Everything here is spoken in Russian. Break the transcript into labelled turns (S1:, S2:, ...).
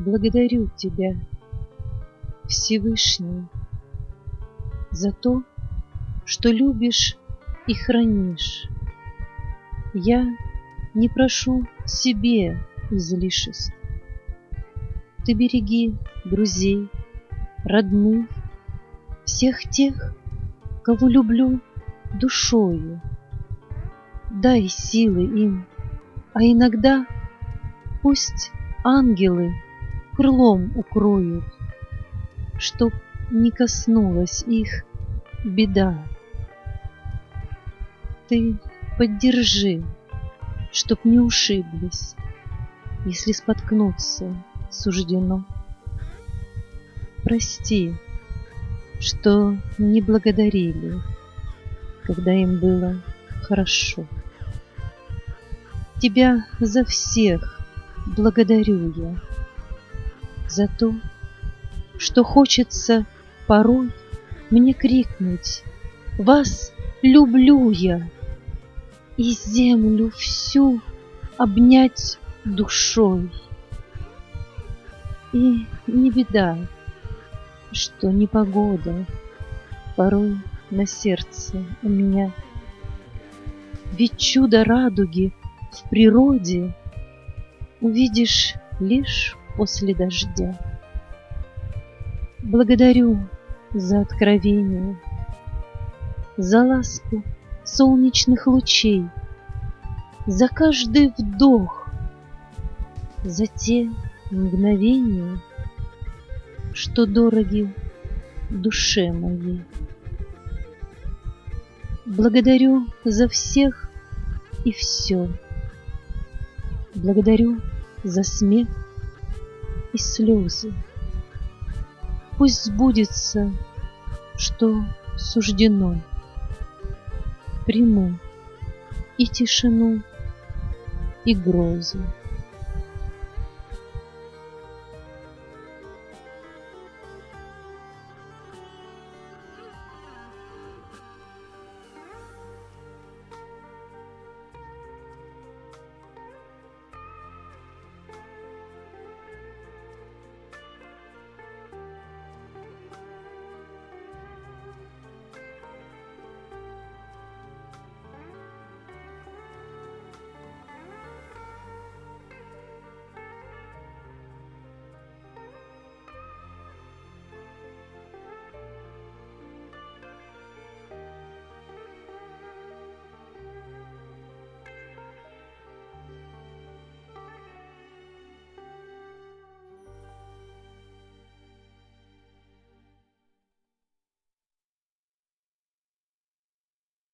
S1: Благодарю тебя, Всевышний, за то, что любишь и хранишь. Я не прошу себе излишеств. Ты береги друзей, родных, всех тех, кого люблю душою. Дай силы им, а иногда пусть ангелы крылом укроют, чтоб не коснулась их беда. Ты поддержи, чтоб не ушиблись, если споткнуться суждено. Прости, что не благодарили, когда им было хорошо. Тебя за всех благодарю я, за то, что хочется порой мне крикнуть: вас люблю я, и землю всю обнять душой. И не беда, что непогода порой на сердце у меня, ведь чудо радуги в природе увидишь лишь после дождя. Благодарю за откровение, за ласку солнечных лучей, за каждый вдох, за те мгновения, что дороги душе моей. Благодарю за всех и все. Благодарю за смех и слезы. Пусть сбудется, что суждено. Приму и тишину, и грозу.